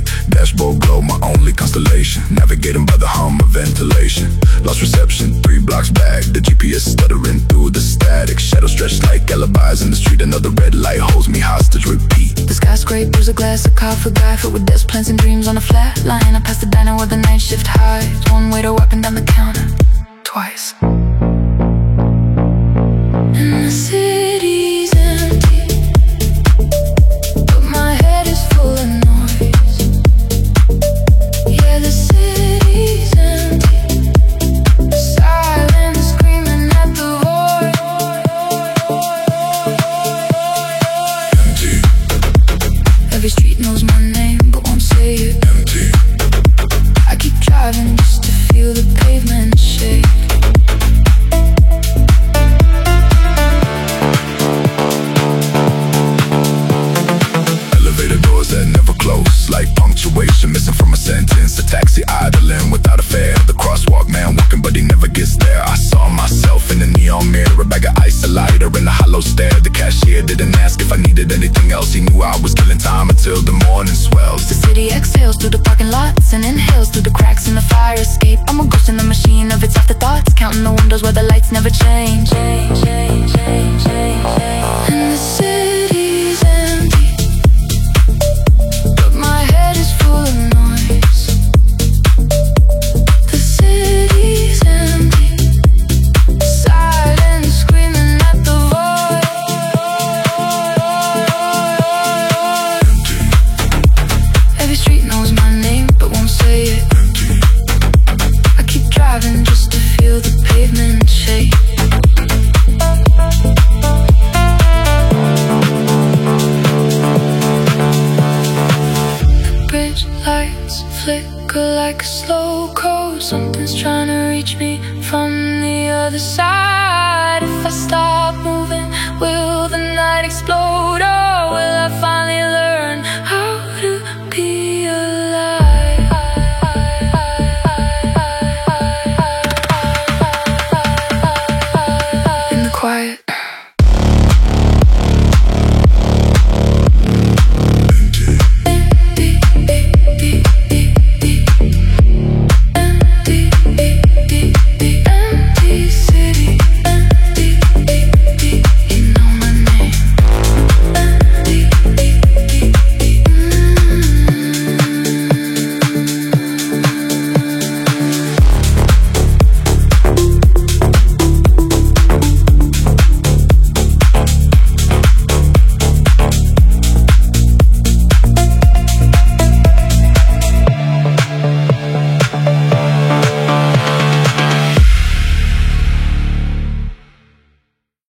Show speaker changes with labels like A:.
A: Dashboard glow, my only constellation. Navigating by the hum of ventilation. Lost reception, 3 blocks back. The GPS stuttering through the static. Shadows stretched like alibis in the street. Another red light holds me hostage, repeat.
B: The skyscrapers, a glass, a car for guy, filled with desk plans and dreams on a flat line. I passed the diner where the night shift hides. One waiter walking down the counter, twice. And the city's empty, but my head is full of noise. Yeah, the city's empty, silent screaming at the void.
A: Empty,
B: Every street knows my name but won't say it.
A: empty.
B: I keep driving just to feel the pavement shake.
A: Elevator doors that never close, like punctuation missing from a sentence. A taxi idling without a fare. The crosswalk man walking but he never gets there. I saw myself in the neon mirror, a bag of ice, a lighter, and a hollow stare. The cashier didn't ask if I needed anything else. He knew I was killing time until the morning swells.
B: The city exhales through the parking lots and inhales through the cracks in the fire escape. I'm a ghost in the machine of its afterthoughts, counting the windows where the lights never change. And the city's empty, but my head is full of noise. The city's empty, silent screaming at the void.
A: Empty,
B: Every street knows my name but won't say it.
A: empty.
B: I keep driving just to feel the pavement shake. The bridge lights flicker like a slow code. Something's trying to reach me from the other side. If I stop moving, will the night explode?